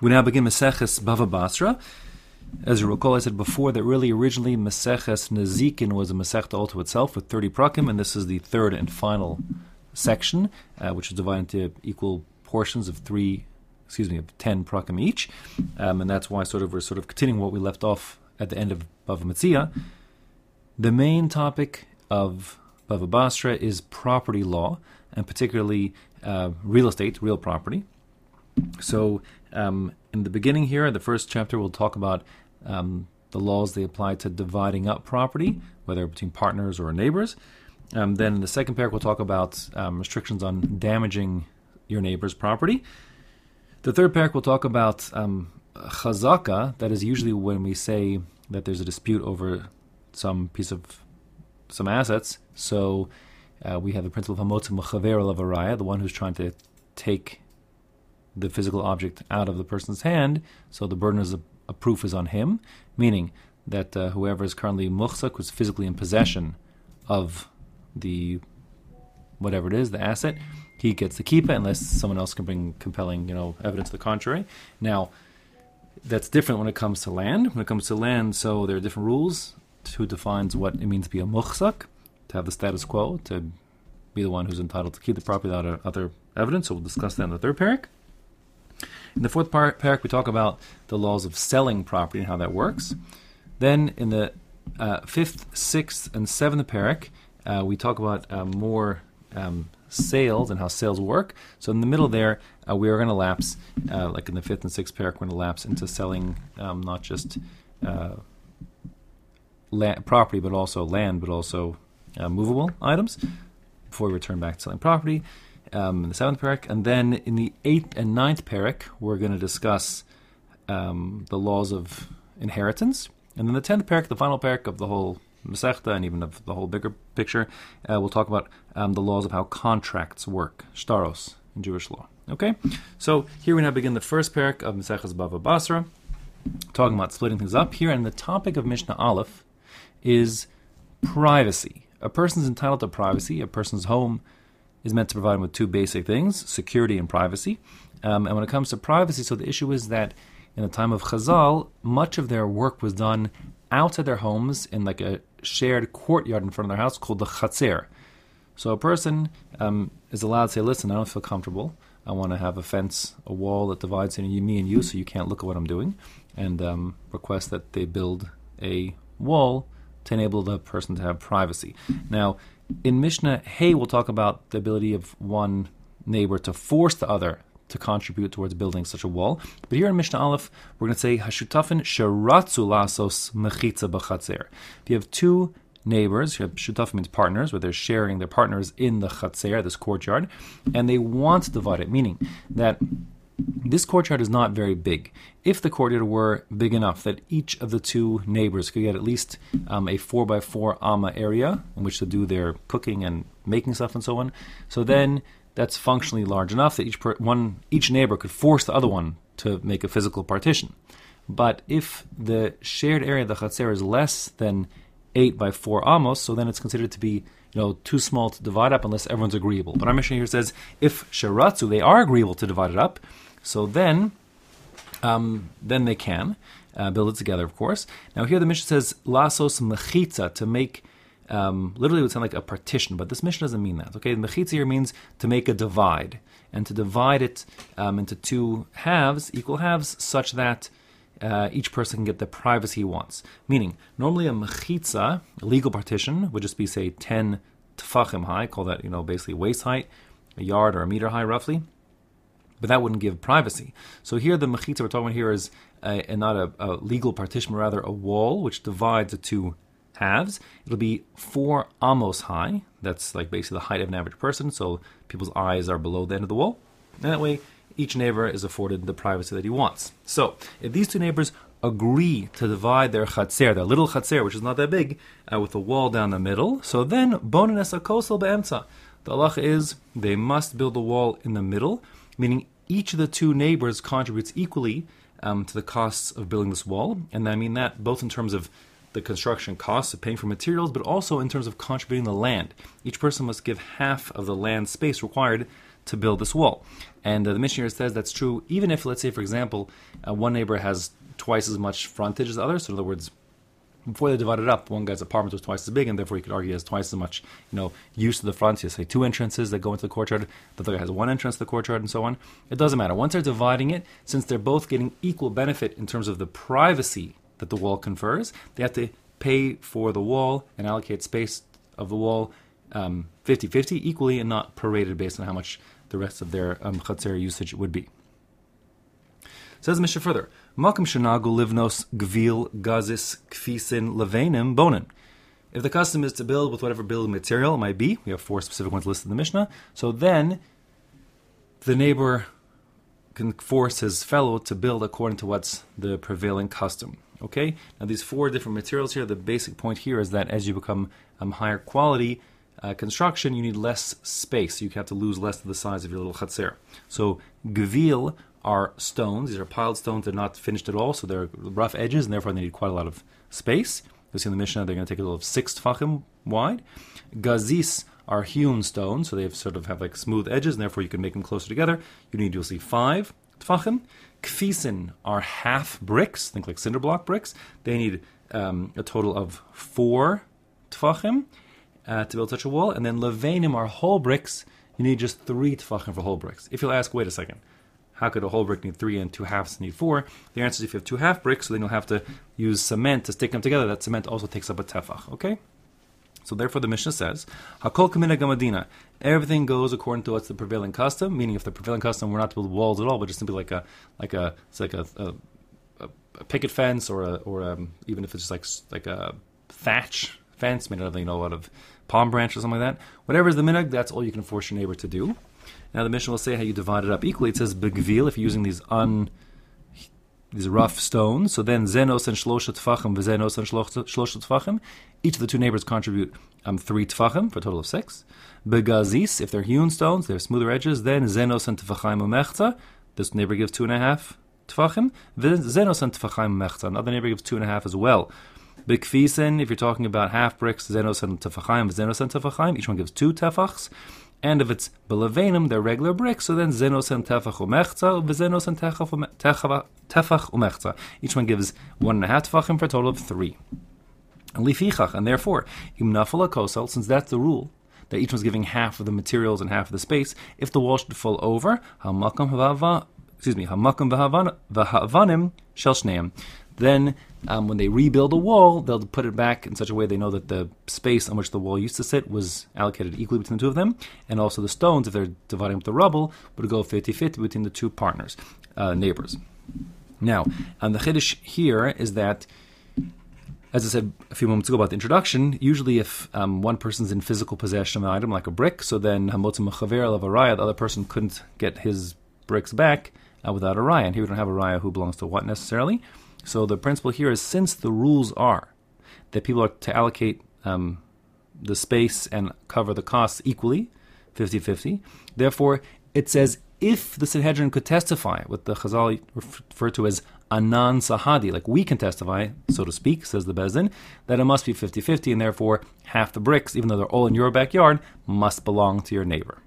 We now begin Maseches Bava Basra. As you recall, I said before that really originally Maseches Nezikin was a Masechta all to itself with 30 prakim, and this is the third and final section, which is divided into equal portions of 10 prakim each, and that's why we're continuing what we left off at the end of Bava Metzia. The main topic of Bava Basra is property law, and particularly real estate, real property. So in the beginning here, the first chapter, we'll talk about the laws they apply to dividing up property, whether between partners or neighbors. Then in the second paragraph, we'll talk about restrictions on damaging your neighbor's property. The third paragraph, we'll talk about chazaka. That is usually when we say that there's a dispute over some assets. So we have the principle of hamotza mechaver alav haraya, the one who's trying to take the physical object out of the person's hand, so the burden of proof is on him, meaning that whoever is currently muchzak, who's physically in possession of the whatever it is, the asset, he gets to keep it unless someone else can bring compelling, evidence to the contrary. Now, that's different when it comes to land. When it comes to land, so there are different rules. Who defines what it means to be a muchzak, to have the status quo, to be the one who's entitled to keep the property without other evidence. So we'll discuss that in the third parak. In the fourth parak, we talk about the laws of selling property and how that works. Then in the fifth, sixth, and seventh parak, we talk about more sales and how sales work. So in the middle there, we are going to lapse, like in the fifth and sixth parak, we're going to lapse into selling not just property, but also land, but also movable items, before we return back to selling property. In the seventh parak, and then in the eighth and ninth parak, we're going to discuss the laws of inheritance, and then the 10th parak, the final parak of the whole Masechta and even of the whole bigger picture, we'll talk about the laws of how contracts work, shtaros in Jewish law. Okay, so here we now begin the first parak of Maseches Bava Basra, talking about splitting things up here, and the topic of Mishnah Aleph is privacy. A person's entitled to privacy. A person's home is meant to provide them with two basic things, security and privacy. And when it comes to privacy, so the issue is that in the time of Chazal, much of their work was done outside their homes in like a shared courtyard in front of their house called the Chatzer. So a person is allowed to say, listen, I don't feel comfortable. I want to have a fence, a wall that divides me and you so you can't look at what I'm doing, and request that they build a wall to enable the person to have privacy. Now, in Mishnah Hey, we'll talk about the ability of one neighbor to force the other to contribute towards building such a wall. But here in Mishnah Aleph, we're going to say Hashutafin Sharatzu Lasos Mechitza B'Chatzer. If you have two neighbors, Shutaf means partners, where they're sharing their partners in the Chatzer, this courtyard, and they want to divide it, meaning that this courtyard is not very big. If the courtyard were big enough that each of the two neighbors could get at least a 4x4 amma area in which to do their cooking and making stuff and so on, so then that's functionally large enough that each neighbor could force the other one to make a physical partition. But if the shared area of the Chatzer is less than 8x4 amos, so then it's considered to be too small to divide up unless everyone's agreeable. But our Mishnah here says if Sharatzu, they are agreeable to divide it up, so then they can build it together, of course. Now here the Mishnah says lasos mechitza, to make, literally it would sound like a partition, but this Mishnah doesn't mean that. Okay, mechitza here means to make a divide, and to divide it into two halves, equal halves, such that each person can get the privacy he wants. Meaning, normally a mechitza, a legal partition, would just be, say, 10 tefachim high, call that, basically waist height, a yard or a meter high roughly, but that wouldn't give privacy. So here the mechitza we're talking about here is not a legal partition, but rather a wall which divides the two halves. It'll be 4 amos high, that's like basically the height of an average person, so people's eyes are below the end of the wall, and that way each neighbor is afforded the privacy that he wants. So, if these two neighbors agree to divide their chatzer, their little chatzer, which is not that big, with a wall down the middle, so then, bonin es hakosel be'emtza. The halacha is, they must build a wall in the middle, meaning each of the two neighbors contributes equally to the costs of building this wall, and I mean that both in terms of the construction costs of paying for materials, but also in terms of contributing the land. Each person must give half of the land space required to build this wall. And the Mishnah says that's true even if, let's say, for example, one neighbor has twice as much frontage as the other. So in other words, before they divided up, one guy's apartment was twice as big, and therefore you could argue he has twice as much, use to the front. So you say 2 entrances that go into the courtyard, the other guy has 1 entrance to the courtyard, and so on. It doesn't matter. Once they're dividing it, since they're both getting equal benefit in terms of the privacy that the wall confers, they have to pay for the wall and allocate space of the wall 50-50 equally, and not prorated based on how much the rest of their chatzer usage would be. Says the Mishnah further, Makom shenagu livnos gvil gazis kfisin levenim bonin. If the custom is to build with whatever building material it might be, we have 4 specific ones listed in the Mishnah, so then the neighbor can force his fellow to build according to what's the prevailing custom. Okay? Now these 4 different materials here, the basic point here is that as you become higher quality construction, you need less space. You have to lose less of the size of your little chatzer. So gvil are stones. These are piled stones. They're not finished at all, so they're rough edges, and therefore they need quite a lot of space. You'll see in the Mishnah they're going to take a little of 6 tfachim wide. Gazis are hewn stones, so they sort of have like smooth edges, and therefore you can make them closer together. You'll see 5 tfachim. Kfisin are half bricks, think like cinder block bricks. They need a total of 4 tfachim to build such a wall. And then levanim are whole bricks. You need just 3 tfachim for whole bricks. If you'll ask, wait a second, how could a whole brick need 3 and 2 halves need 4? The answer is if you have 2 half bricks, so then you'll have to use cement to stick them together. That cement also takes up a tefach, okay? So therefore the Mishnah says, Hakol kamina gamadina. Everything goes according to what's the prevailing custom, meaning if the prevailing custom were not to build walls at all, but just simply like a picket fence, or even if it's just like a thatch fence made out of a lot of palm branch or something like that. Whatever is the minhag, that's all you can force your neighbor to do. Now the Mishnah will say how you divide it up equally. It says begvil if you're using these rough stones. So then zenos and shlosha tfachim, v'zenos and shlosha tfachim. Each of the 2 neighbors contribute 3 tfachim for a total of 6. Begazis if they're hewn stones, they're smoother edges. Then zenos and tfachim umechza. This neighbor gives 2.5 tfachim. Zenos and tfachim umechza. Another neighbor gives 2.5 as well. Bekfisen if you're talking about half bricks, zenos and tfachim, zenos and tfachim. Each one gives 2 tefachs. And if it's belevenim, they're regular bricks, so then zenos and tefach umechza, v'zenos and tefach umechza. Each one gives 1.5 tefachim for a total of 3. And lifichach, and therefore, im nafal kosel, since that's the rule, that each one's giving half of the materials and half of the space, if the wall should fall over, hamakam v'havanim shel shneim. Then, when they rebuild a wall, they'll put it back in such a way they know that the space on which the wall used to sit was allocated equally between the 2 of them, and also the stones, if they're dividing up the rubble, would go 50-50 between the 2 partners, neighbors. Now, the chiddush here is that, as I said a few moments ago about the introduction, usually if one person's in physical possession of an item, like a brick, so then hamotzim chaver of a raya, the other person couldn't get his bricks back without a raya. And here we don't have a raya who belongs to what necessarily. So the principle here is, since the rules are that people are to allocate the space and cover the costs equally, 50-50, therefore it says if the Sanhedrin could testify, what the Chazal refer to as anan sahadi, like we can testify, so to speak, says the Bezdin, that it must be 50-50, and therefore half the bricks, even though they're all in your backyard, must belong to your neighbor.